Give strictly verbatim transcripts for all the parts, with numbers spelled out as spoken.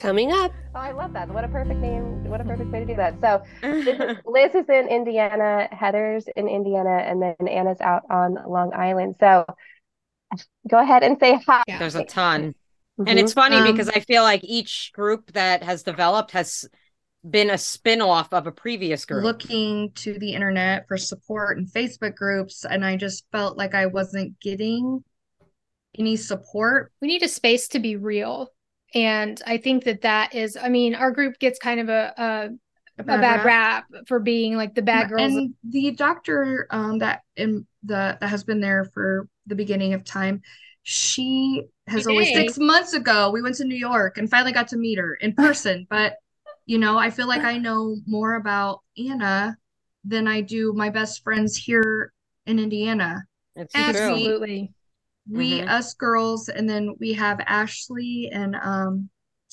coming up. Oh, I love that. What a perfect name. What a perfect way to do that. So this is, Liz is in Indiana, Heather's in Indiana, and then Anna's out on Long Island. So go ahead and say hi. Yeah. There's a ton. And Mhm. it's funny because Um, I feel like each group that has developed has been a spin-off of a previous group. looking to the internet for support and Facebook groups, and I just felt like I wasn't getting any support. We need a space to be real. And I think that that is, I mean, our group gets kind of a a, A a bad bad rap. rap for being like the bad girls. And the doctor um that in the that has been there for the beginning of time, she has always Yay. six months ago we went to New York and finally got to meet her in person. But you know, I feel like I know more about Anna than I do my best friends here in Indiana. It's Because true. we Absolutely. we Mhm. us girls, and then we have Ashley and um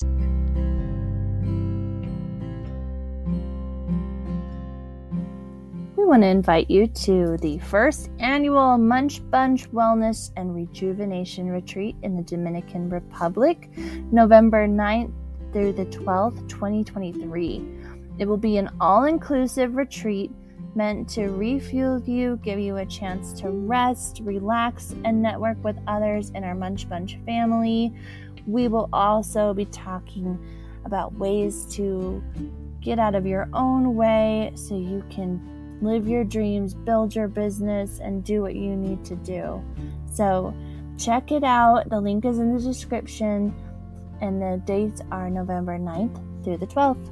We want to invite you to the first annual Munch Bunch Wellness and Rejuvenation Retreat in the Dominican Republic, November ninth through the twelfth, twenty twenty-three. It will be an all-inclusive retreat meant to refuel you, give you a chance to rest, relax, and network with others in our Munch Bunch family. We will also be talking about ways to get out of your own way so you can live your dreams, build your business, and do what you need to do. So check it out. The link is in the description, and the dates are November ninth through the twelfth.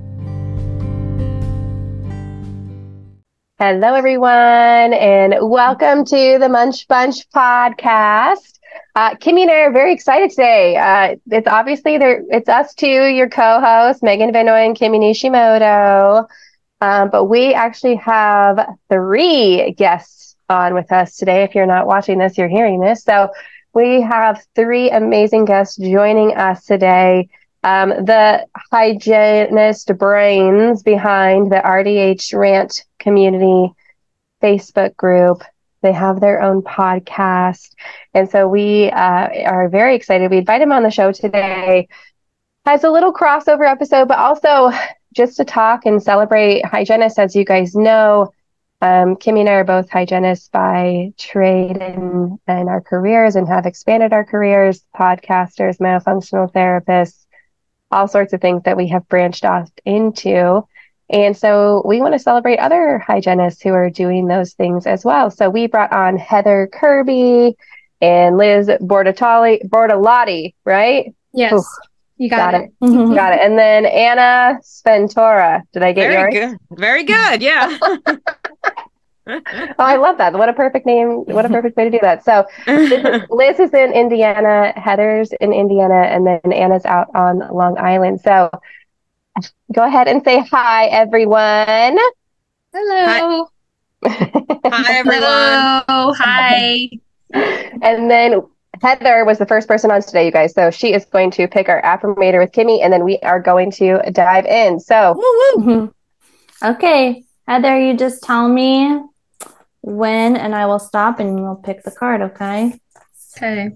Hello, everyone, and welcome to the Munch Bunch podcast. Uh, Kimmy and I are very excited today. Uh, it's obviously there. It's us two, your co-hosts, Megan Vanoy and Kimmy Nishimoto. Um, but we actually have three guests on with us today. If you're not watching this, you're hearing this. So we have three amazing guests joining us today. Um, the hygienist brains behind the R D H Rant community Facebook group. They have their own podcast. And so we uh, are very excited. We invited them on the show today as a little crossover episode, but also just to talk and celebrate hygienists. As you guys know, um, Kimmy and I are both hygienists by trade and, and our careers, and have expanded our careers, podcasters, myofunctional therapists, all sorts of things that we have branched off into. And so we want to celebrate other hygienists who are doing those things as well. So we brought on Heather Kirby and Liz Bordatali, Bordalotti, right? Yes. Oof. You got, Got it. it. Got it. And then Anna Sventura. Did I get Very yours? good. Very good. Yeah. Oh, I love that. What a perfect name. What a perfect way to do that. So Liz is, Liz is in Indiana, Heather's in Indiana, and then Anna's out on Long Island. So go ahead and say hi, everyone. Hello. Hi, everyone. hello, hi. And then Heather was the first person on today, you guys. So she is going to pick our affirmator with Kimmy, and then we are going to dive in. So Mhm. Okay, Heather, you just tell me when, and I will stop, and we'll pick the card, okay? Okay.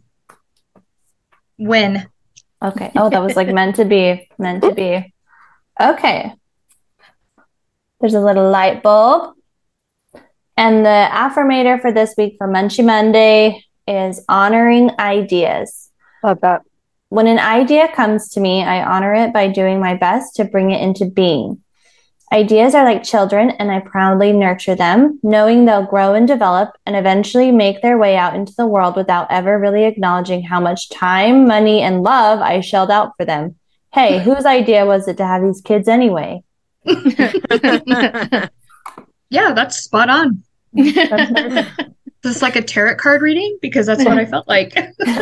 When? Okay. Oh, that was like meant to be. Meant to be. Okay. There's a little light bulb. And the affirmator for this week for Munchie Monday is honoring ideas. love that. When an idea comes to me, I honor it by doing my best to bring it into being. Ideas are like children, and I proudly nurture them, knowing they'll grow and develop and eventually make their way out into the world without ever really acknowledging how much time, money, and love I shelled out for them. Hey, whose idea was it to have these kids anyway? Yeah, that's spot on. This is like a tarot card reading, because that's what I felt like.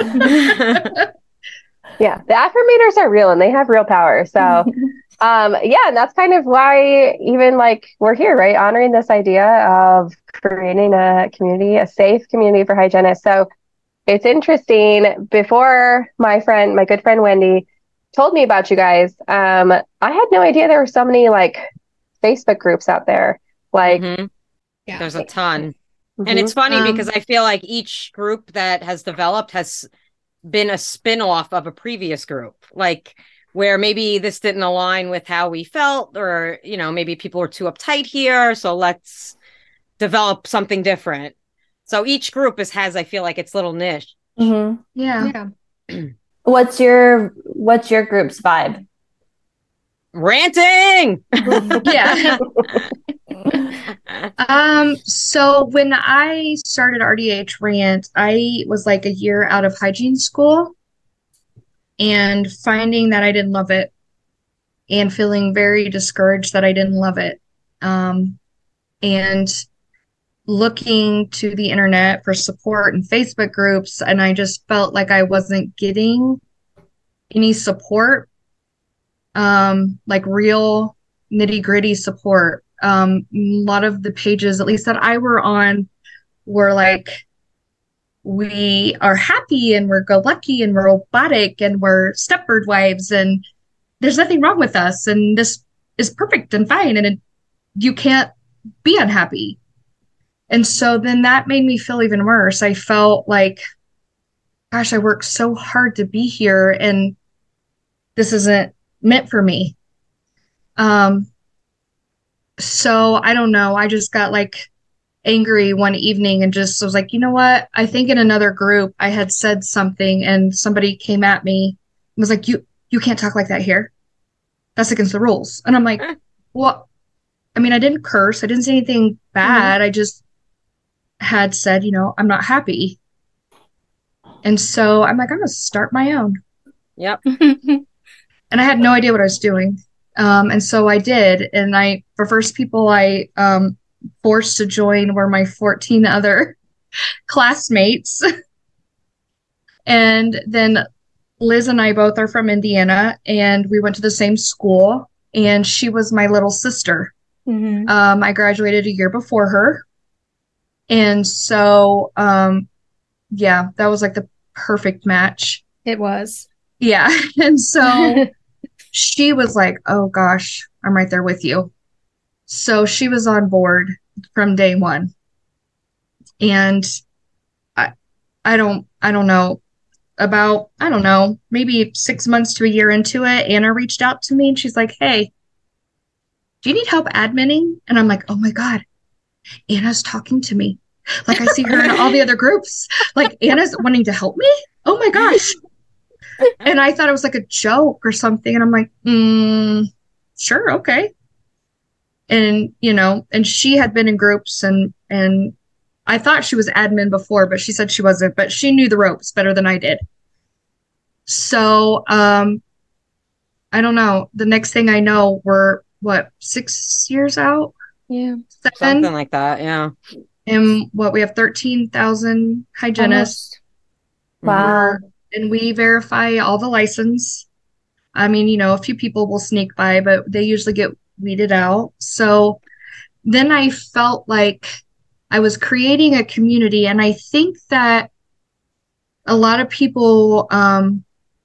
Yeah, the affirmators are real and they have real power. So, um, yeah, and that's kind of why even like we're here, right? Honoring this idea of creating a community, a safe community for hygienists. So it's interesting. Before my friend, my good friend Wendy, told me about you guys, um, I had no idea there were so many like Facebook groups out there. Like, Mhm. Yeah. There's a ton. mhm. And it's funny Um, because I feel like each group that has developed has been a spin-off of a previous group. Like where maybe this didn't align with how we felt, or, you know, maybe people were too uptight here. So let's develop something different. So each group is, has, I feel like, its little niche. Mm-hmm. Yeah. Yeah. What's your what's your group's vibe? Ranting. Yeah. Um, so when I started R D H Rant, I was like a year out of hygiene school and finding that I didn't love it and feeling very discouraged that I didn't love it. Um, and looking to the internet for support and Facebook groups, and I just felt like I wasn't getting any support, um, like real nitty-gritty support. Um, a lot of the pages, at least that I were on, were like, we are happy and we're go-lucky and we're robotic and we're Stepford wives and there's nothing wrong with us and this is perfect and fine and it, you can't be unhappy. And so then that made me feel even worse. I felt like, gosh, I worked so hard to be here and this isn't meant for me. Um, so I don't know. I just got like angry one evening and just was like, you know what? I think in another group I had said something and somebody came at me and was like, you, you can't talk like that here. That's against the rules. And I'm like, well, I mean, I didn't curse. I didn't say anything bad. Mm-hmm. I just had said, you know, I'm not happy. And so I'm like, I'm going to start my own. Yep. And I had no idea what I was doing. Um, and so I did. And I, the first people I um, forced to join were my fourteen other classmates. And then Liz and I both are from Indiana and we went to the same school and she was my little sister. Mm-hmm. Um, I graduated a year before her. And so, um, yeah, that was like the perfect match. It was. Yeah. And so she was like, oh gosh, I'm right there with you. So she was on board from day one. And I, I don't, I don't know about, I don't know, maybe six months to a year into it, Anna reached out to me and she's like, hey, do you need help adminning? And I'm like, oh my God, Anna's talking to me. Like I see her in all the other groups. Like Anna's wanting to help me. Oh my gosh. And I thought it was like a joke or something. And I'm like, mm, sure. Okay. And, you know, and she had been in groups and, and I thought she was admin before, but she said she wasn't, but she knew the ropes better than I did. So, um, I don't know. The next thing I know, we're what, six years out? Yeah. Seven? Something like that. Yeah. And what, we have thirteen thousand hygienists. Almost. Wow. And we verify all the license. I mean, you know, a few people will sneak by, but they usually get weeded out. So then I felt like I was creating a community. And I think that a lot of people um,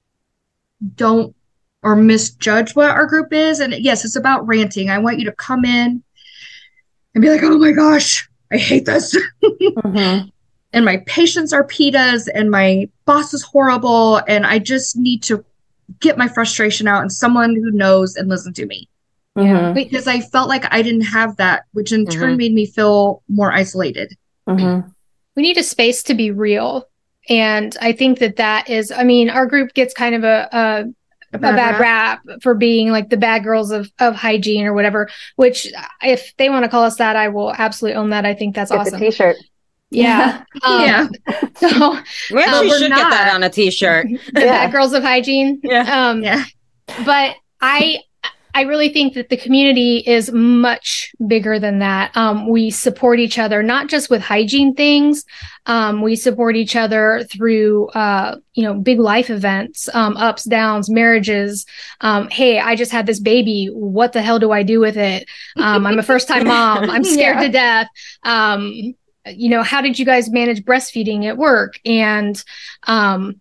don't or misjudge what our group is. And yes, it's about ranting. I want you to come in and be like, oh my gosh, I hate this. Mm-hmm. And my patients are pitas and my boss is horrible. And I just need to get my frustration out and someone who knows and listen to me. Mm-hmm. Because I felt like I didn't have that, which in mm-hmm. turn made me feel more isolated. Mm-hmm. We need a space to be real. And I think that that is, I mean, our group gets kind of a, a A bad, a bad rap. rap for being like the bad girls of, of hygiene or whatever, which if they want to call us that, I will absolutely own that. I think that's get awesome. The t-shirt. Yeah. um, yeah. So we actually um, should not. Get that on a t-shirt. The yeah. bad girls of hygiene. Yeah. Um, yeah. But I, I really think that the community is much bigger than that. Um, we support each other, not just with hygiene things. Um, we support each other through, uh, you know, big life events, um, ups, downs, marriages. Um, hey, I just had this baby. What the hell do I do with it? Um, I'm a first time mom. I'm scared yeah. to death. Um, you know, how did you guys manage breastfeeding at work? And, um,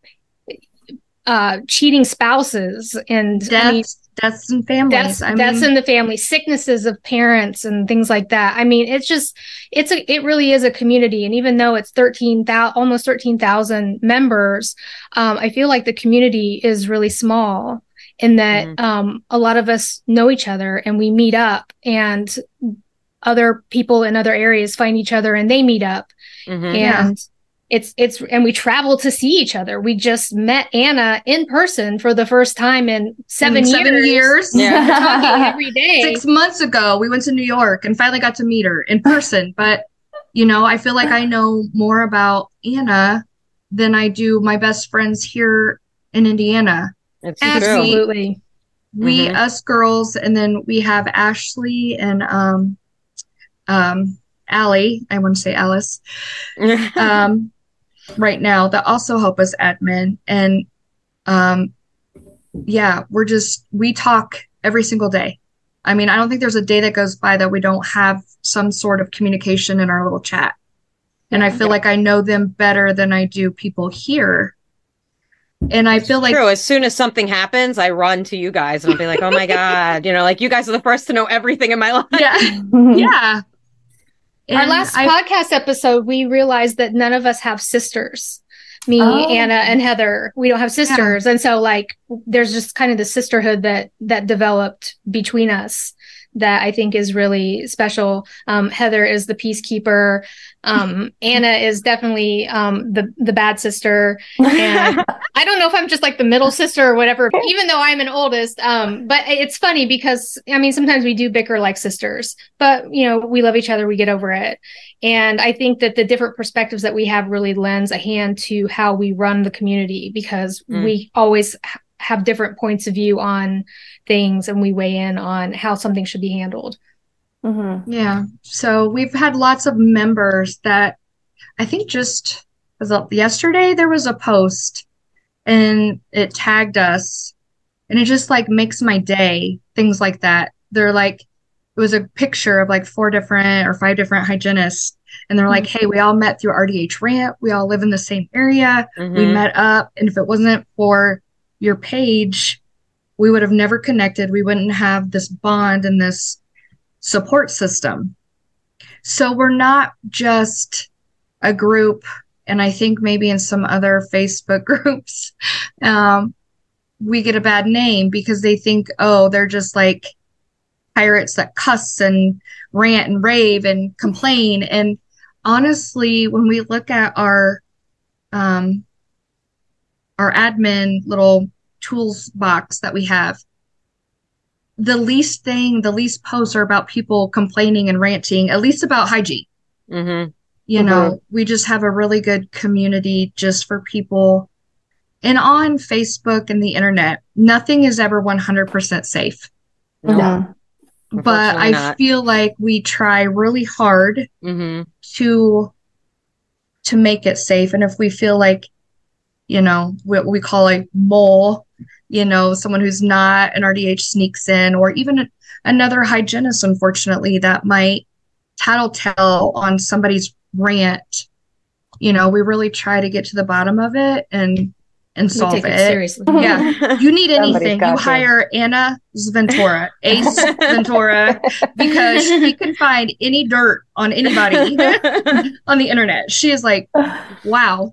uh, cheating spouses and deaths. I mean, Deaths in families. Deaths, I mean, deaths in the family, sicknesses of parents and things like that. I mean, it's just, it's a, it really is a community. And even though it's thirteen thousand, almost thirteen thousand members, um, I feel like the community is really small. in that Mm-hmm. um, a lot of us know each other and we meet up, and other people in other areas find each other and they meet up. Mm-hmm. And Yeah. it's, it's, and we travel to see each other. We just met Anna in person for the first time in seven In years. seven years. Yeah. We're talking every day. Six months ago, we went to New York and finally got to meet her in person. But, you know, I feel like I know more about Anna than I do my best friends here in Indiana. It's true. Absolutely. We, Mhm. us girls, and then we have Ashley and um, um, Allie. I want to say Alice. Um, right now that also help us admin. And um, yeah, we're just, we talk every single day. I mean, I don't think there's a day that goes by that we don't have some sort of communication in our little chat. And I feel like I know them better than I do people here. And I feel like True. As soon as something happens, I run to you guys and I'll be like, oh my God, you know, like you guys are the first to know everything in my life. yeah, yeah. Our And last I- podcast episode, we realized that none of us have sisters. Me, Oh. Anna, and Heather. We don't have sisters. And so like there's just kind of the sisterhood that that developed between us that I think is really special. Um, Heather is the peacekeeper. Um, Anna is definitely um, the the bad sister. And I don't know if I'm just like the middle sister or whatever, even though I'm an oldest. Um, but it's funny because I mean, sometimes we do bicker like sisters, but you know, we love each other. We get over it. And I think that the different perspectives that we have really lends a hand to how we run the community, because Mm. we always ha- have different points of view on things and we weigh in on how something should be handled. Mm-hmm. Yeah. So we've had lots of members that I think just was it yesterday there was a post and it tagged us and it just like makes my day, things like that. They're like, it was a picture of like four different or five different hygienists. And they're like, hey, we all met through R D H Rant. We all live in the same area. We Mhm. met up. And if it wasn't for your page, we would have never connected. We wouldn't have this bond and this support system. So we're not just a group. And I think maybe in some other Facebook groups, um, we get a bad name because they think, oh, they're just like pirates that cuss and rant and rave and complain. And honestly, when we look at our um, our admin little tools box that we have, the least thing, the least posts are about people complaining and ranting, at least about hygiene. Mhm. You know, we just have a really good community just for people. And on Facebook and the internet, nothing is ever one hundred percent safe. No. No. But I Unfortunately not. feel like we try really hard Mhm. to to make it safe. And if we feel like, you know, what we call a mole, you know, someone who's not an R D H sneaks in, or even a, another hygienist, unfortunately, that might tattletale on somebody's rant, you know, we really try to get to the bottom of it and and We solve take it. it seriously. Yeah. You need Somebody's anything, got you to. hire Anna Ventura, Ace Ventura, because she can find any dirt on anybody on the internet. She is like, wow.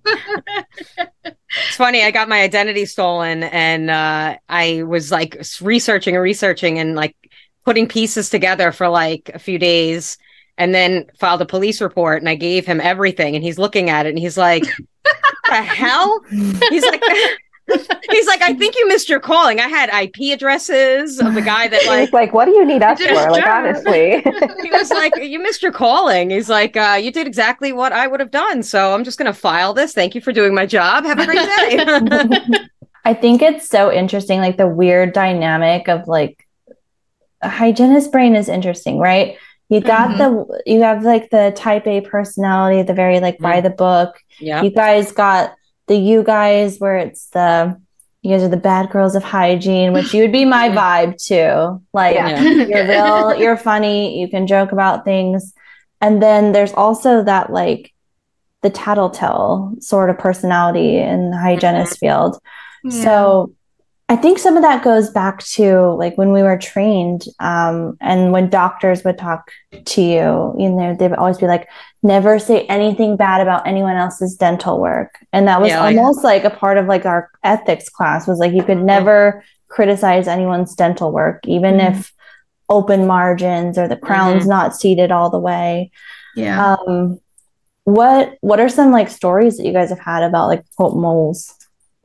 It's funny. I got my identity stolen, and uh, I was like researching and researching and like putting pieces together for like a few days, and then filed a police report. And I gave him everything, and he's looking at it, and he's like, "The hell?" He's like, "He's like, I think you missed your calling. I had I P addresses of the guy that like." He's like, what do you need us Did his for? Like, job. honestly. He was like, you missed your calling. He's like, uh, you did exactly what I would have done. So I'm just going to file this. Thank you for doing my job. Have a great day. I think it's so interesting, like the weird dynamic of like a hygienist brain is interesting, right? You got the, you have like the type A personality, the very like by the book. Yeah. You guys got the you guys where it's the, you guys are the bad girls of hygiene, which you would be my vibe too. Like Yeah. you're real, you're funny, you can joke about things. And then there's also that like the tattletale sort of personality in the hygienist field. So I think some of that goes back to like when we were trained, um, and when doctors would talk to you, you know, they would always be like, never say anything bad about anyone else's dental work. And that was Yeah, like- almost like a part of like our ethics class was like, you could never criticize anyone's dental work, even mm-hmm. if open margins or the crown's mm-hmm. not seated all the way. Yeah. Um, what what are some like stories that you guys have had about like quote moles?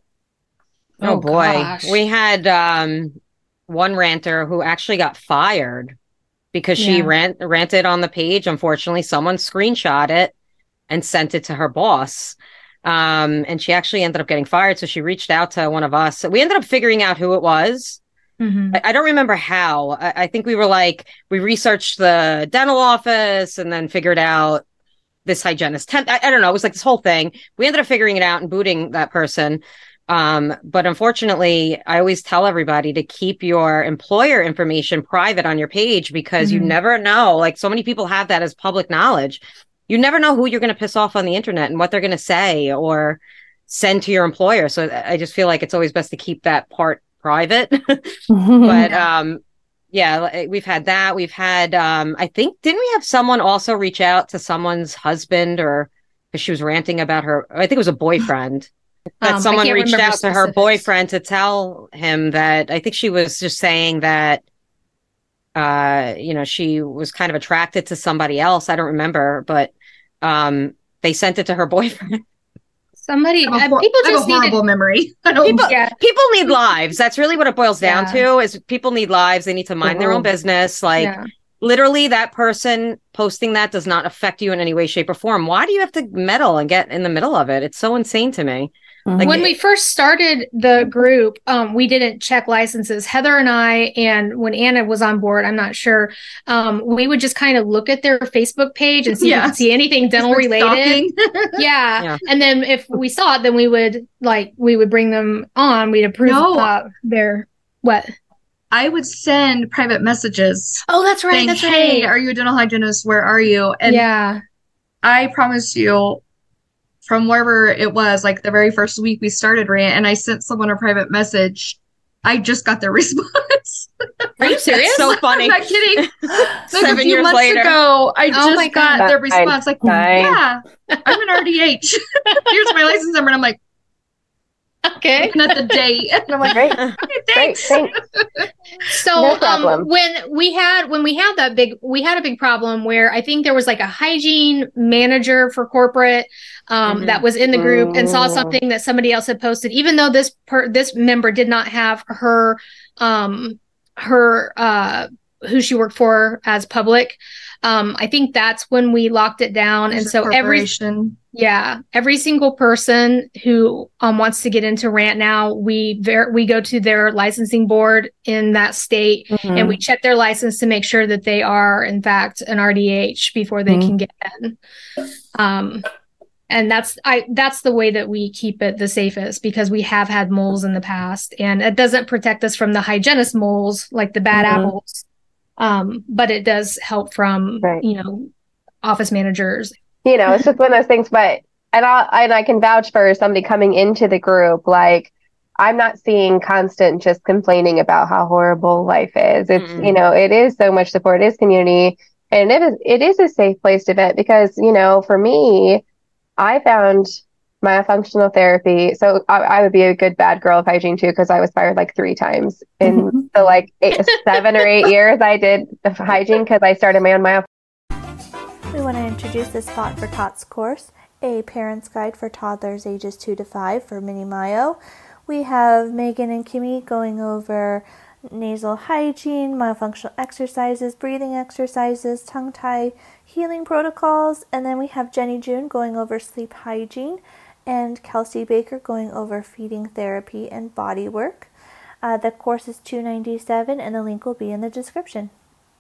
Oh, oh boy, gosh. We had um, one ranter who actually got fired because she yeah. rant ranted on the page. Unfortunately, someone screenshot it and sent it to her boss. Um, and she actually ended up getting fired. So she reached out to one of us. We ended up figuring out who it was. Mm-hmm. I, I don't remember how. I, I think we were like, we researched the dental office and then figured out this hygienist. Temp- I, I don't know. It was like this whole thing. We ended up figuring it out and booting that person. Um, but unfortunately, I always tell everybody to keep your employer information private on your page because mm-hmm. you never know. Like so many people have that as public knowledge. You never know who you're going to piss off on the internet and what they're going to say or send to your employer. So I just feel like it's always best to keep that part private. But um, yeah, we've had that. We've had, um, I think, didn't we have someone also reach out to someone's husband or because she was ranting about her, I think it was a boyfriend. That um, someone reached out specifics. to her boyfriend to tell him that I think she was just saying that, uh, you know, she was kind of attracted to somebody else. I don't remember, but um, they sent it to her boyfriend. Somebody, I have a, hor- people I have just a horrible need memory. People, yeah. people need lives. That's really what it boils down yeah. to is people need lives. They need to mind oh. their own business. Like yeah. literally that person posting that does not affect you in any way, shape or form. Why do you have to meddle and get in the middle of it? It's so insane to me. Mm-hmm. Like, when we first started the group, um, we didn't check licenses. Heather and I, and when Anna was on board, I'm not sure, um, we would just kind of look at their Facebook page and see yeah. if we could see anything dental related. yeah. yeah. And then if we saw it, then we would like, we would bring them on. We'd approve no. uh, their, what? I would send private messages. Oh, that's right. Saying, that's right. Hey, are you a dental hygienist? Where are you? And yeah. I promise you, from wherever it was, like the very first week we started Rant, and I sent someone a private message, I just got their response. Are you serious? So funny. I'm not kidding. Seven like a few years months later. ago, I oh just got God. their response. Like, Fine. yeah, I'm an R D H. Here's my license number. And I'm like, okay. Looking at the date. And I'm like, great. Hey, Great, thanks. thanks. So No problem. um, when we had when we had that big we had a big problem where I think there was like a hygiene manager for corporate um, mm-hmm. that was in the group and saw something that somebody else had posted, even though this per, this member did not have her um, her uh, who she worked for as public. Um, I think that's when we locked it down. There's and so every yeah, every single person who um, wants to get into Rant now, we ver- we go to their licensing board in that state mm-hmm. and we check their license to make sure that they are in fact an R D H before they mm-hmm. can get in. Um, and that's I that's the way that we keep it the safest because we have had moles in the past and it doesn't protect us from the hygienist moles like the bad mm-hmm. apples. Um, but it does help from, right. you know, office managers. You know, it's just one of those things, but, and I and I can vouch for somebody coming into the group, like, I'm not seeing constant just complaining about how horrible life is. It's, mm-hmm. you know, it is so much support, it is community, and it is, it is a safe place to vent because, you know, for me, I found myofunctional therapy. So I, I would be a good bad girl of hygiene too, because I was fired like three times in the like eight, seven or eight years I did hygiene because I started my own myofunctional. We want to introduce this Thought for Tots course, a parent's guide for toddlers ages two to five for Mini Myo. We have Megan and Kimmy going over nasal hygiene, myofunctional exercises, breathing exercises, tongue tie healing protocols, and then we have Jenny June going over sleep hygiene, and Kelsey Baker going over feeding therapy and body work. Uh, the course is two hundred ninety-seven dollars and the link will be in the description.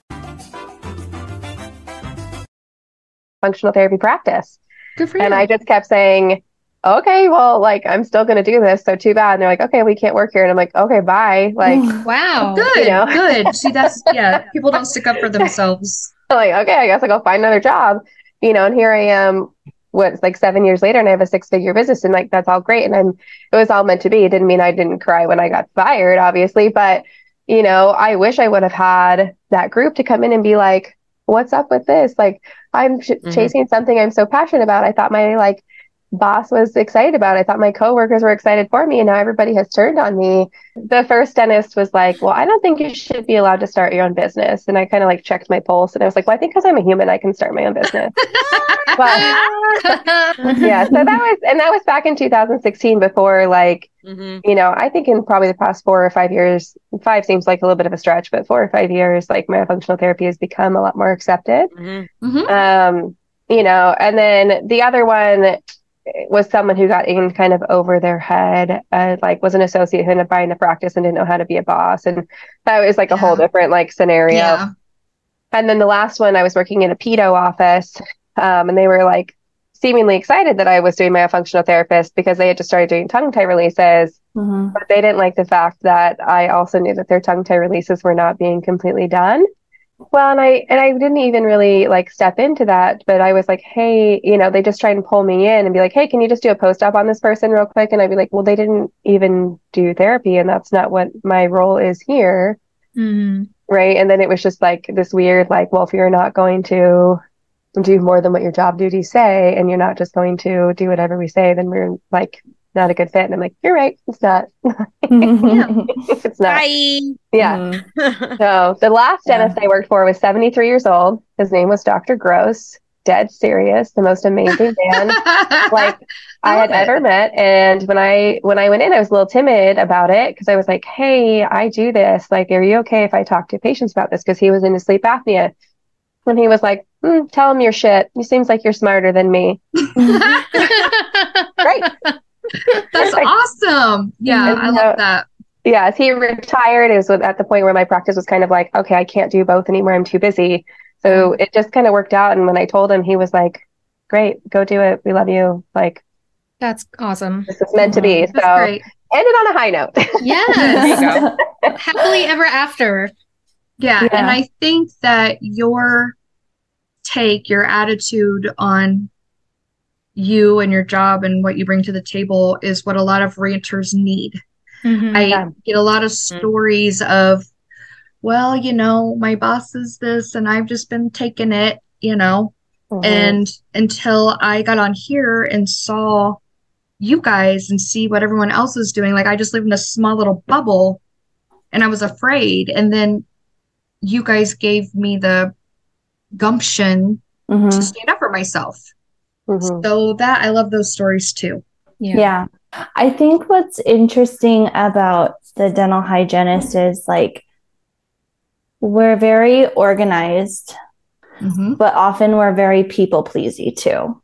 Functional therapy practice. Good for you. And I just kept saying, okay, well, like, I'm still going to do this. So too bad. And they're like, okay, we can't work here. And I'm like, okay, bye. Like, wow. Good, you know? Good. See, that's, yeah, people don't stick up for themselves. Like, okay, I guess I'll go find another job, you know, and here I am, what, it's like seven years later and I have a six figure business and like, that's all great. And I'm, it was all meant to be. It didn't mean I didn't cry when I got fired, obviously, but you know, I wish I would have had that group to come in and be like, what's up with this? Like, I'm ch- mm-hmm. chasing something I'm so passionate about. I thought my like boss was excited about it. I thought my coworkers were excited for me, and now everybody has turned on me. The first dentist was like, well, I don't think you should be allowed to start your own business. And I kind of like checked my pulse, and I was like, well, I think because I'm a human, I can start my own business. But yeah, so that was, and that was back in two thousand sixteen before like, mm-hmm. you know, I think in probably the past four or five years, five seems like a little bit of a stretch, but four or five years, like myofunctional therapy has become a lot more accepted. Mm-hmm. Mm-hmm. Um, you know, and then the other one was someone who got in kind of over their head, uh, like was an associate who ended up buying the practice and didn't know how to be a boss. And that was like a yeah. whole different like scenario. Yeah. And then the last one, I was working in a pedo office, um, and they were like seemingly excited that I was doing myofunctional therapist because they had just started doing tongue tie releases, mm-hmm. but they didn't like the fact that I also knew that their tongue tie releases were not being completely done. Well, and I, and I didn't even really like step into that, but I was like, hey, you know, they just try and pull me in and be like, hey, can you just do a post-op on this person real quick? And I'd be like, well, they didn't even do therapy, and that's not what my role is here. Mm-hmm. Right. And then it was just like this weird, like, well, if you're not going to do more than what your job duties say, and you're not just going to do whatever we say, then we're like not a good fit. And I'm like, you're right. It's not. It's not. Bye. Yeah. Mm-hmm. So the last dentist yeah. I worked for was seventy-three years old. His name was Doctor Gross. Dead serious. The most amazing man like I, I had it. ever met. And when I, when I went in, I was a little timid about it because I was like, hey, I do this. Like, are you okay if I talk to patients about this? Because he was into sleep apnea. When he was like, mm, tell him your shit. He seems like you're smarter than me. Great. That's awesome. Yeah, and I love so, that. Yeah, as he retired, it was at the point where my practice was kind of like, okay, I can't do both anymore. I'm too busy. So it just kind of worked out. And when I told him, he was like, great, go do it. We love you. Like, that's awesome. This is meant to be. That's so great. Ended on a high note. Yes. Happily ever after. Yeah, yeah. And I think that your take, your attitude on you and your job and what you bring to the table is what a lot of ranters need. Mm-hmm, I yeah. get a lot of stories of, well, you know, my boss is this and I've just been taking it, you know, mm-hmm. and until I got on here and saw you guys and see what everyone else is doing, like I just live in a small little bubble and I was afraid. And then you guys gave me the gumption mm-hmm. to stand up for myself. Mm-hmm. So that I love those stories too. Yeah. yeah. I think what's interesting about the dental hygienist is like we're very organized, mm-hmm. but often we're very people pleasy too.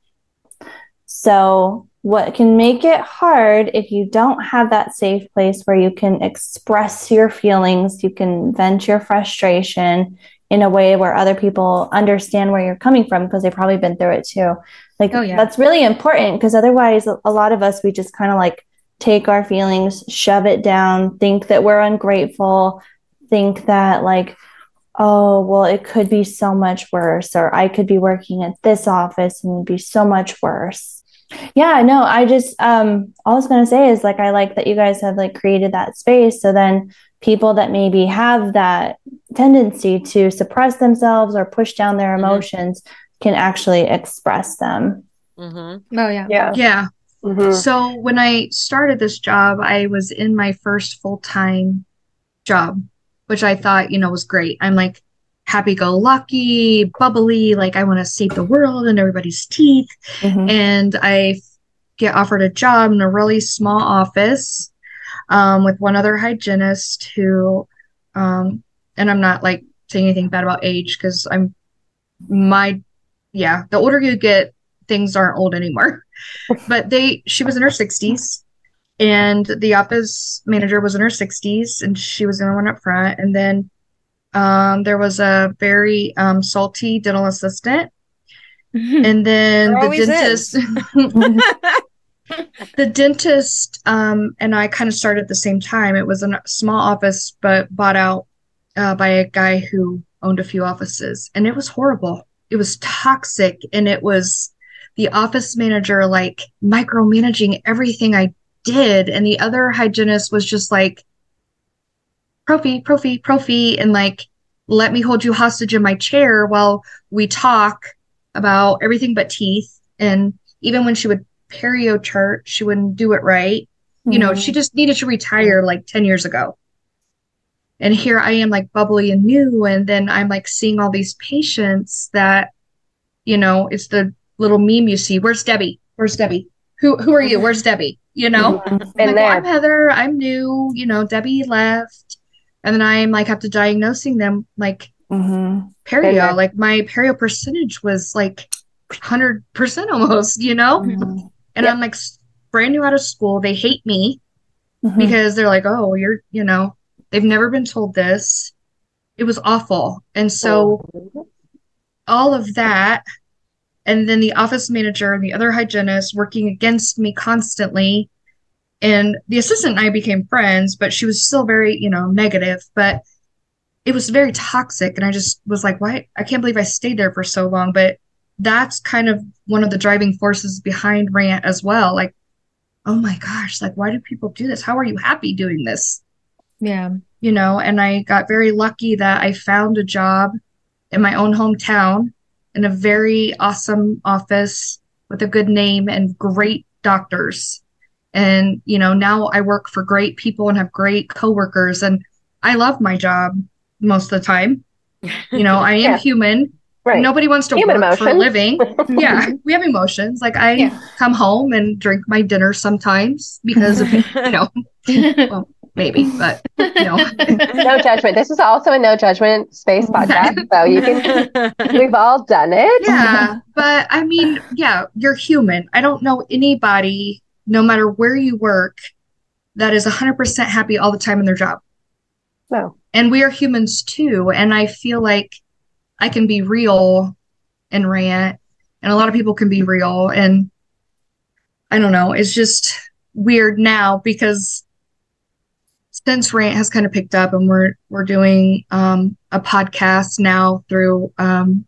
So what can make it hard if you don't have that safe place where you can express your feelings, you can vent your frustration in a way where other people understand where you're coming from because they've probably been through it too. Like, oh, yeah. That's really important because otherwise a lot of us, we just kind of like take our feelings, shove it down, think that we're ungrateful, think that like, oh, well, it could be so much worse, or I could be working at this office and it'd be so much worse. Yeah, no, I just, um, all I was going to say is like, I like that you guys have like created that space. So then people that maybe have that tendency to suppress themselves or push down their emotions mm-hmm. can actually express them. Mm-hmm. Oh yeah. Yeah. Yeah. Mm-hmm. So when I started this job, I was in my first full-time job, which I thought, you know, was great. I'm like happy-go-lucky, bubbly, like I want to save the world and everybody's teeth. Mm-hmm. And I get offered a job in a really small office um, with one other hygienist who, um, and I'm not like saying anything bad about age because I'm my, yeah, the older you get, things aren't old anymore. But they, she was in her sixties and the office manager was in her sixties and she was the only one up front. And then um, there was a very um, salty dental assistant. Mm-hmm. And then there the dentist, the dentist um, and I kind of started at the same time. It was a small office, but bought out uh, by a guy who owned a few offices. And it was horrible. It was toxic. And it was the office manager, like micromanaging everything I did. And the other hygienist was just like, Profi, Profi, Profi, and like, let me hold you hostage in my chair while we talk about everything but teeth. And even when she would perio chart. She wouldn't do it right. You Mm-hmm. know, she just needed to retire like ten years ago. And here I am like bubbly and new. And then I'm like seeing all these patients that, you know, it's the little meme you see. Where's Debbie? Where's Debbie? Who who are you? Where's Debbie? You know? Been Like, well, there. I'm Heather. I'm new. You know, Debbie left. And then I'm like have to diagnosing them like Mm-hmm. perio. there. Like my perio percentage was like one hundred percent almost, you know? Mm-hmm. And Yep. I'm like s- brand new out of school. They hate me Mm-hmm. because they're like, oh, you're, you know, they've never been told this. It was awful. And so all of that, and then the office manager and the other hygienist working against me constantly. And the assistant and I became friends, but she was still very, you know, negative. But it was very toxic. And I just was like, why? I can't believe I stayed there for so long. But that's kind of one of the driving forces behind Rant as well. Like, oh my gosh, like, why do people do this? How are you happy doing this? Yeah. You know, and I got very lucky that I found a job in my own hometown in a very awesome office with a good name and great doctors. And, you know, now I work for great people and have great coworkers, and I love my job most of the time. You know, I am Yeah. human. Right. Nobody wants to Human work for a emotions. living. Yeah, we have emotions. Like I Yeah. come home and drink my dinner sometimes because of, you know, well, maybe, but you know. No judgment. This is also a no judgment space podcast, so you can. We've all done it. Yeah, but I mean, yeah, you're human. I don't know anybody, no matter where you work, that is one hundred percent happy all the time in their job. No. And we are humans too. And I feel like I can be real and rant, and a lot of people can be real. And I don't know, it's just weird now because since Rant has kind of picked up and we're we're doing um, a podcast now through um,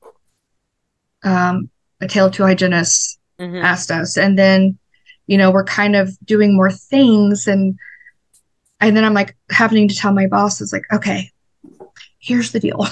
um, A Tale of Two Hygienists Mhm. asked us, and then you know we're kind of doing more things, and and then I'm like having to tell my boss is like, okay, here's the deal.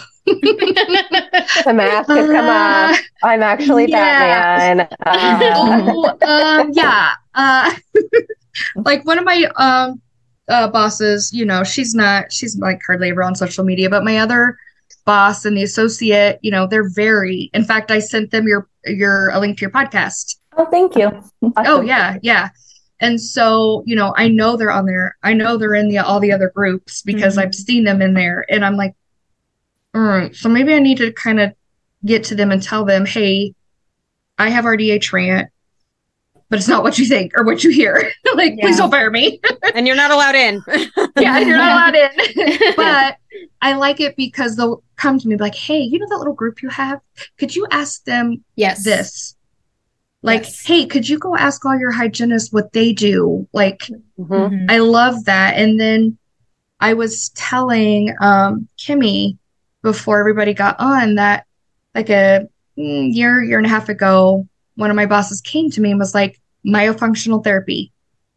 The mask has come off. I'm actually Yeah. Batman. Uh, Oh, um, yeah. Uh, like one of my um uh, bosses, you know, she's not, she's like hardly ever on social media, but my other boss and the associate, you know, they're very. In fact, I sent them your your a link to your podcast. Oh, thank you. Oh Awesome. yeah, yeah. And so, you know, I know they're on there. I know they're in the all the other groups because Mhm. I've seen them in there, and I'm like, all right, so maybe I need to kind of get to them and tell them, hey, I have R D H Rant, but it's not what you think or what you hear. Like, Yeah. please don't fire me. And you're not allowed in. Yeah, you're not allowed in. But I like it because they'll come to me and be like, hey, you know that little group you have? Could you ask them Yes. this? Like, Yes. hey, could you go ask all your hygienists what they do? Like, mhm. Mhm. I love that. And then I was telling um, Kimmy before everybody got on that like a mm, year, year and a half ago, one of my bosses came to me and was like, myofunctional therapy.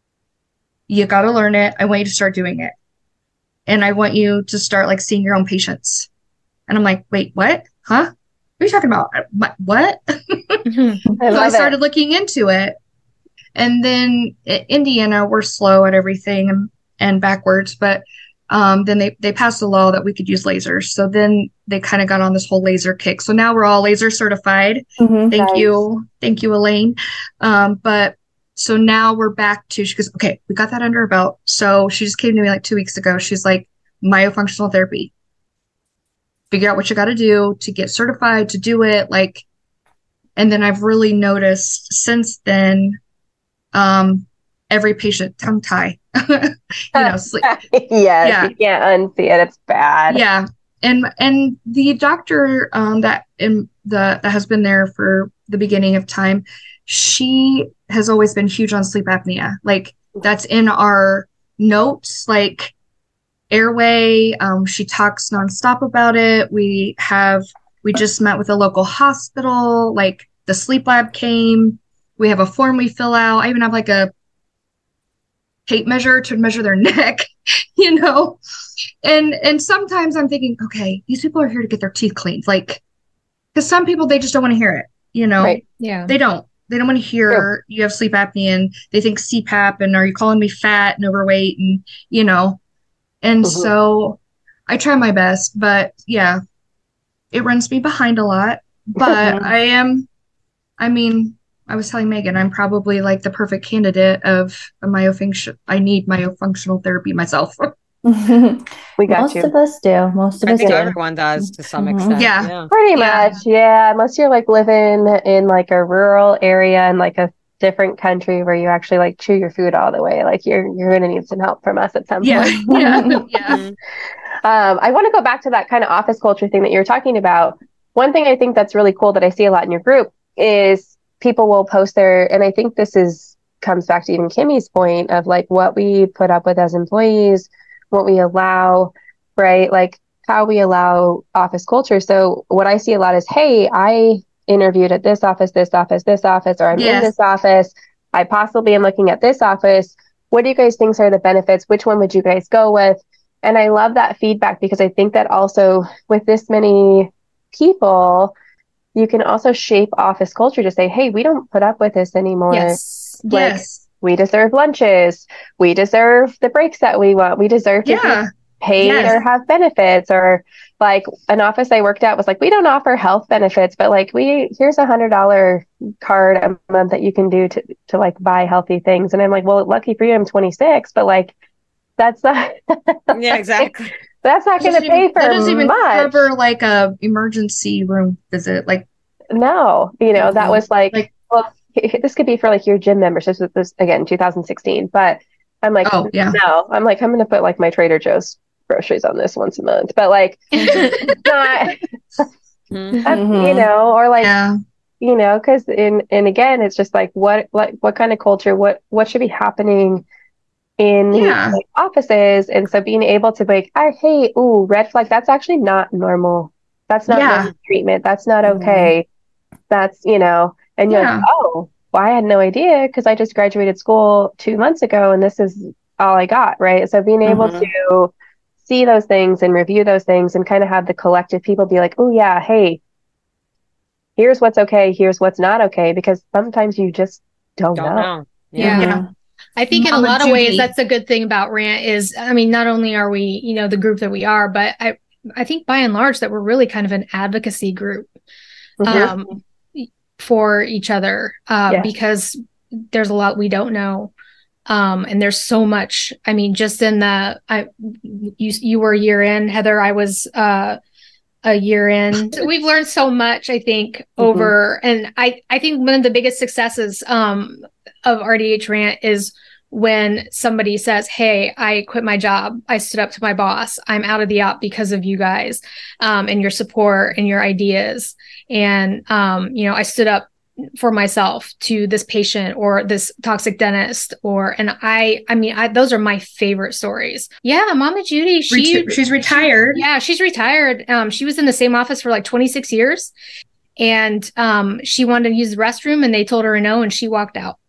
You got to learn it. I want you to start doing it. And I want you to start like seeing your own patients. And I'm like, wait, what? Huh? What are you talking about? My- What? Mhm. I So love I started it. looking into it. And then i- Indiana, we're slow at everything and, and backwards, but um, then they, they passed a law that we could use lasers. So then they kind of got on this whole laser kick. So now we're all laser certified. Mhm. Thank Nice. you. Thank you, Elaine. Um, but so now we're back to, she goes, okay, we got that under our belt. So she just came to me like two weeks ago. She's like, myofunctional therapy. Figure out what you got to do to get certified to do it. Like, and then I've really noticed since then, um, every patient tongue tie, you know, sleep. Yes, Yeah. you can't unsee it. It's bad. Yeah. And, and the doctor, um, that in the, that has been there for the beginning of time, she has always been huge on sleep apnea. Like that's in our notes, like airway. Um, she talks nonstop about it. We have, we just met with a local hospital, like the sleep lab came. We have a form we fill out. I even have like a tape measure to measure their neck, you know? And and sometimes I'm thinking, okay, these people are here to get their teeth cleaned. Like, because some people, they just don't want to hear it, you know? Right. Yeah. They don't. they don't want to hear Sure. you have sleep apnea, and they think C PAP, and are you calling me fat and overweight, and you know. And Mhm. so I try my best, but yeah, it runs me behind a lot. But I am, I mean, I was telling Megan, I'm probably like the perfect candidate of a myofunction. I need myofunctional therapy myself. We got Most you. of us do. Most of I us think do. everyone does to some Mhm. extent. Yeah. Yeah. Pretty Yeah. much, yeah. Unless you're like living in like a rural area in like a different country where you actually like chew your food all the way, like you're you're gonna need some help from us at some Yeah. point. Yeah. Yeah. Mhm. Um, I want to go back to that kind of office culture thing that you were talking about. One thing I think that's really cool that I see a lot in your group is people will post their, and I think this is comes back to even Kimmy's point of like what we put up with as employees, what we allow, right? Like how we allow office culture. So what I see a lot is, hey, I interviewed at this office, this office, this office, or I'm in Yes. this office. I possibly am looking at this office. What do you guys think are the benefits? Which one would you guys go with? And I love that feedback because I think that also with this many people, you can also shape office culture to say, hey, we don't put up with this anymore. Yes. Like, Yes. we deserve lunches. We deserve the breaks that we want. We deserve to Yeah. be paid Yes. or have benefits. Or like an office I worked at was like, we don't offer health benefits, but like we here's a hundred dollar card a month that you can do to to like buy healthy things. And I'm like, well, lucky for you, I'm twenty-six, but like that's not Yeah, exactly. that's not going to Doesn't pay even- for that doesn't even much. cover like a emergency room visit. Like, No, you know, that No. was like, Like- well, this could be for like your gym membership. This was again, two thousand sixteen, but I'm like, oh yeah. no, I'm like, I'm going to put like my Trader Joe's groceries on this once a month, but like, not, Mhm. that's, Mhm. you know, or like, Yeah. you know, because in, and again, it's just like, what, like, what kind of culture, what, what should be happening in these Yeah. like, offices? And so being able to be like, I hey, ooh, red flag, that's actually not normal. That's not Yeah. normal treatment. That's not Mhm. okay. That's, you know, and you're Yeah. like, oh, well, I had no idea because I just graduated school two months ago and this is all I got, right? So being able Mhm. to see those things and review those things and kind of have the collective people be like, oh yeah, hey, here's what's okay, here's what's not okay, because sometimes you just don't, Don't know. know. Yeah. Yeah. I think in a Mama lot of Judy. ways that's a good thing about Rant is, I mean, not only are we, you know, the group that we are, but I I think by and large that we're really kind of an advocacy group Mhm. um, for each other uh, Yes. because there's a lot we don't know. Um, and there's so much, I mean, just in the, I, you, you were a year in, Heather, I was uh, a year in. We've learned so much, I think, over, and I, I think one of the biggest successes um, of R D H Rant is when somebody says, hey, I quit my job. I stood up to my boss. I'm out of the op because of you guys um, and your support and your ideas. And, um, you know, I stood up for myself to this patient or this toxic dentist or, and I, I mean, I, those are my favorite stories. Yeah. Mama Judy, she, Reti- she's retired. She, yeah, she's retired. Um, she was in the same office for like twenty-six years and um, she wanted to use the restroom and they told her no and she walked out.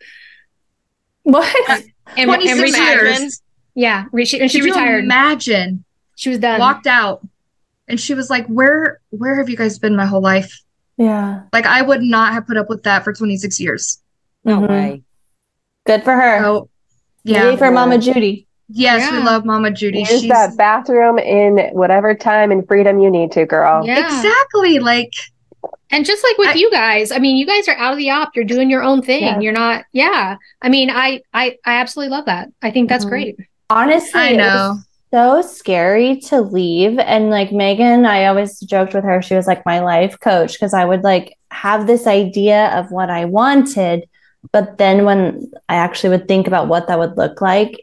What? And, and twenty-six retired. years. Yeah, re- she, and she Could you retired. imagine? She was done. Walked out, and she was like, "Where, where have you guys been my whole life? Yeah. Like, I would not have put up with that for twenty-six years." No Mhm. way. Good for her. So, Yay yeah, for Mama Judy. yes, we Yeah. love Mama Judy. Use She's that bathroom in whatever time and freedom you need to, girl. Yeah. exactly like And just like with I- you guys, I mean, you guys are out of the op. You're doing your own thing. Yeah. You're not. Yeah. I mean, I, I, I absolutely love that. I think that's Mhm. great. Honestly, I it know. was so scary to leave. And like Megan, I always joked with her, she was like my life coach because I would like have this idea of what I wanted. But then when I actually would think about what that would look like,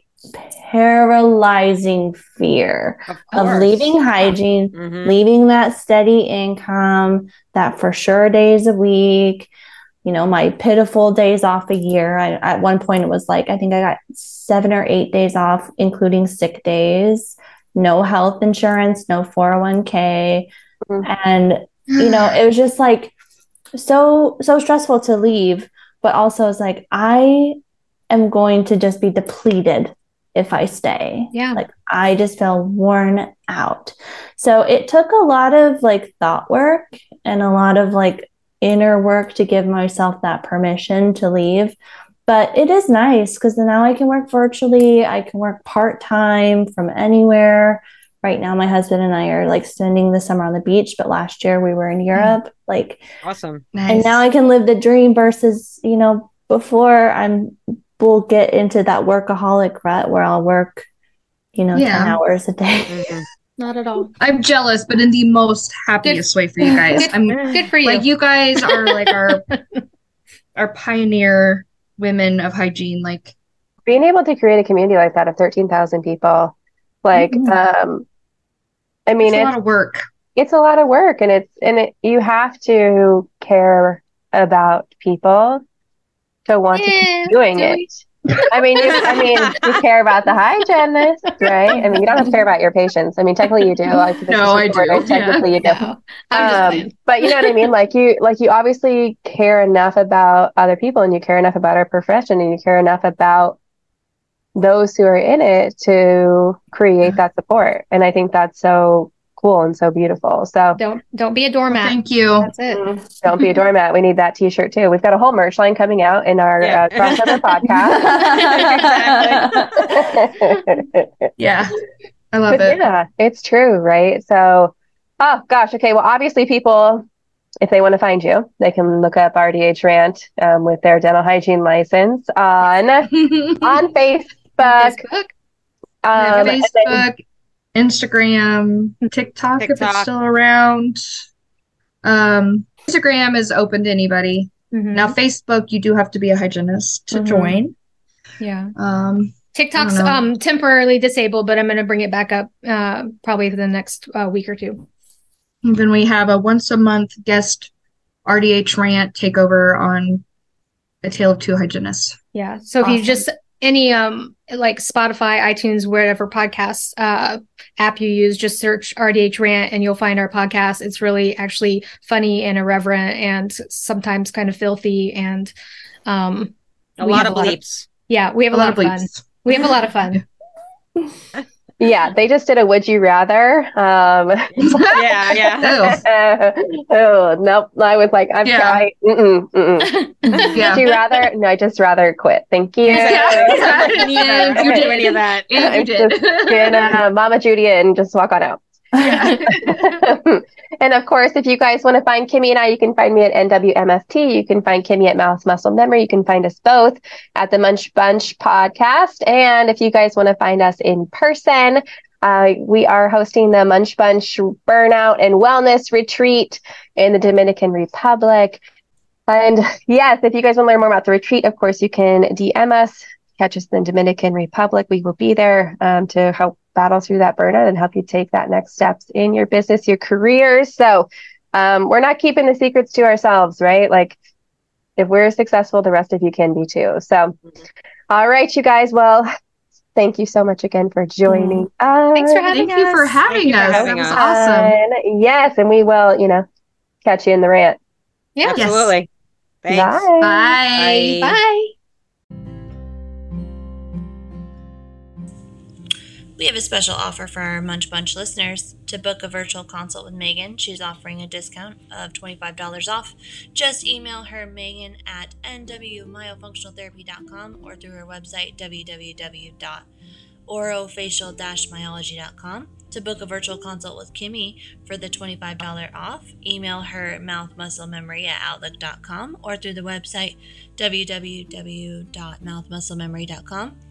paralyzing fear Of of course. leaving hygiene, Mhm. leaving that steady income, that for sure days a week, you know, my pitiful days off a year. I, at one point, it was like, I think I got seven or eight days off, including sick days, no health insurance, no four oh one k. Mhm. And, you know, it was just like so, so stressful to leave. But also, it's like, I am going to just be depleted if I stay. Yeah. Like, I just feel worn out. So it took a lot of like thought work and a lot of like inner work to give myself that permission to leave. But it is nice because now I can work virtually. I can work part-time from anywhere. Right now, my husband and I are like spending the summer on the beach, but last year we were in Europe. Like, awesome. Nice. And now I can live the dream versus, you know, before I'm, we'll get into that workaholic rut where I'll work, you know, yeah. ten hours a day. Mm-hmm. Not at all. I'm jealous, but in the most happiest good. way for you guys. Good, I'm good for you. Like, you guys are like our, our pioneer women of hygiene. Like, being able to create a community like that of thirteen thousand people, like, mm-hmm. um, I mean, it's a it's, lot of work. It's a lot of work, and it's and it, you have to care about people to want yeah, to keep doing it. We? I mean, you, I mean, you care about the hygienist, right? I mean, you don't have to care about your patients. I mean, technically you do. Like, no, I do. Right? Technically yeah. you do. No, um, but you know what I mean? Like you, like you obviously care enough about other people, and you care enough about our profession, and you care enough about those who are in it to create that support. And I think that's so cool and so beautiful. So don't don't be a doormat. Well, thank you. That's it. Mm-hmm. Don't be a doormat. We need that T-shirt too. We've got a whole merch line coming out in our yeah. uh, crossover podcast. Yeah, I love but it. Yeah, it's true, right? So, oh gosh, okay. Well, obviously, people, if they want to find you, they can look up R D H Rant um, with their dental hygiene license on on Facebook. Facebook. Um, Facebook. Instagram, TikTok, TikTok, if it's still around. Um, Instagram is open to anybody. Mm-hmm. Now, Facebook, you do have to be a hygienist to mm-hmm. join. Yeah. Um, TikTok's um, temporarily disabled, but I'm going to bring it back up uh, probably for the next uh, week or two. And then we have a once a month guest R D H Rant takeover on A Tale of Two Hygienists. Yeah. So awesome. If you just any um like Spotify, iTunes, wherever podcast uh app you use, just search R D H Rant and you'll find our podcast. It's really actually funny and irreverent and sometimes kind of filthy and um a lot of bleeps. Of, yeah, we have a, a lot, lot of fun. We have a lot of fun. Yeah, they just did a would you rather. Um, yeah, yeah. oh, nope. I was like, I'm yeah. I, mm-mm, mm-mm. yeah. Would you rather? No, I just rather quit. Thank you. Yeah, yeah. You did any of that. Yeah, you did. Just gonna Mama Judy and just walk on out. Yeah. And of course, if you guys want to find Kimmy and I, you can find me at N W M F T. You can find Kimmy at Mouth Muscle Memory. You can find us both at the Munch Bunch podcast. And if you guys want to find us in person, uh, we are hosting the Munch Bunch Burnout and Wellness Retreat in the Dominican Republic. And yes, if you guys want to learn more about the retreat, of course, you can D M us, catch us in the Dominican Republic. We will be there um, to help battle through that burnout and help you take that next steps in your business, your careers. So um, we're not keeping the secrets to ourselves, right? Like if we're successful, the rest of you can be too. So, mm-hmm. All right, you guys. Well, thank you so much again for joining mm. us. Thanks for having thank us. You for having us. Having that was us. awesome. Yes, and we will, you know, catch you in the rant. Yeah, absolutely. Thanks. Bye. Bye. Bye. Bye. We have a special offer for our Munch Bunch listeners. To book a virtual consult with Megan, she's offering a discount of twenty-five dollars off. Just email her, Megan, at n w myofunctional therapy dot com or through her website, w w w dot orofacial dash myology dot com. To book a virtual consult with Kimmy for the twenty-five dollars off, email her mouthmusclememory at outlook dot com or through the website, w w w dot mouthmusclememory dot com.